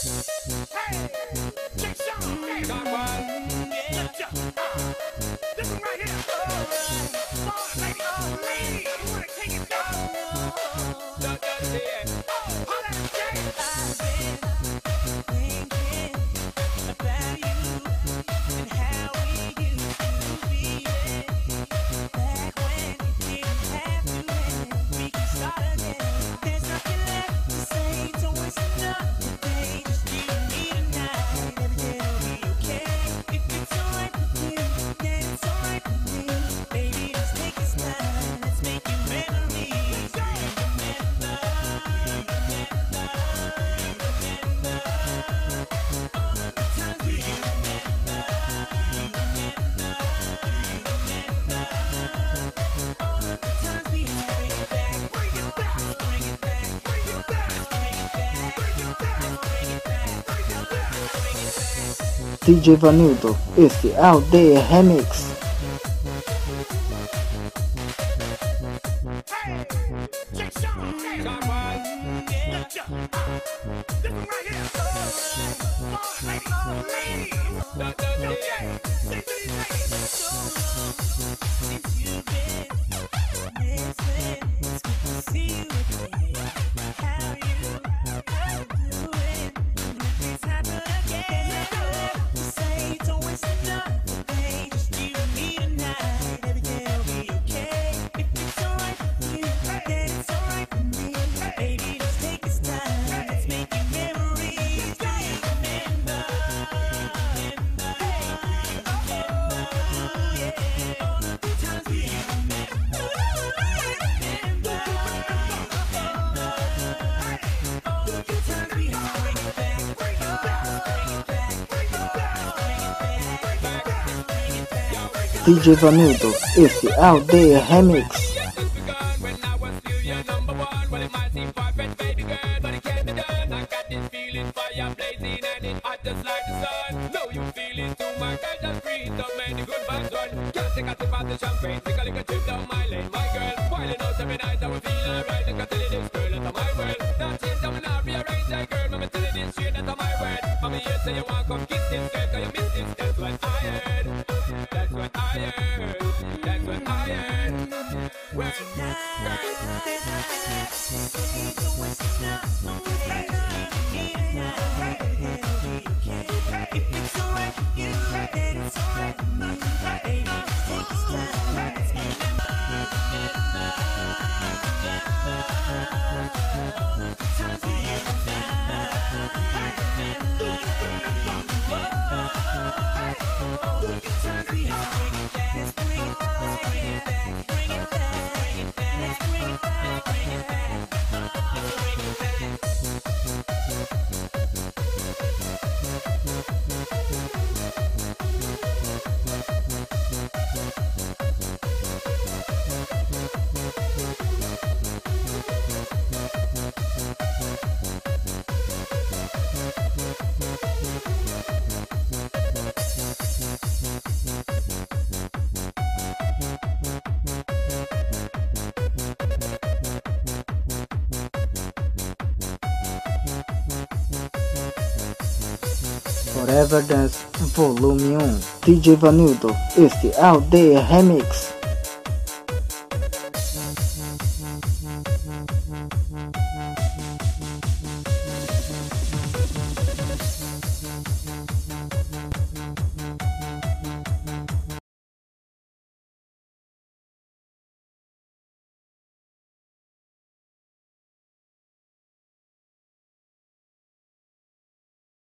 Hey, check some. Hey, got one. This one right here. Oh, lady, you wanna take it down? Don't say it. Oh, holla at Jay. I've been thinking about you and how we used to be back when we didn't have to and we can start again. There's nothing left to say, don't waste another day. Just you and me tonight, everything'll be okay. If it's alright with you, then it's alright with me. Baby, let's take this time, let's make new memories. Remember all of the times we remember all of the times we bring it back, Bring it back. bring it back, Bring it back. bring it back, Bring it back. bring it back, Bring it back. bring it back. DJ Vanildo, esse Aldeia Remix. Hey, check some. Hey, got one. This one right here. Oh, lady, don't say it. Say to these ladies. So long since you've been missing. It's good to see you again. How you doing? If it's happened again, to say don't waste another day. Just you and me tonight, everything'll be okay. If it's alright with you, then it's alright with me. Baby, let's take this time, let's make new memories. Remember, all of the times we remember, all of the times we bring it back, bring it back, bring it back, bring it back, bring it back, bring it back. DJ Vanildo, esse Aldeia Remix. When I was still your number one, well it might seem perfect, baby girl, but it can't be done. I got this feeling, fire blazing and it hot just like the sun. Know you feel it too, my girl, just breathe, don't make the good vibes run. Can't take a sip of the champagne, take a little trip down my lane, my girl. Whiling out every night, I will feel alright. Like I tell you this girl, that's my world. Now change, I'm not rearrange that girl, mama tell you this shit, that's my word. Mama here say you want come kiss this girl, 'cause you miss this, that's what I heard. That's what I heard. That's what I heard. Well, Forever Dance Volume 1. DJ Vanildo, esse Aldeia Remix.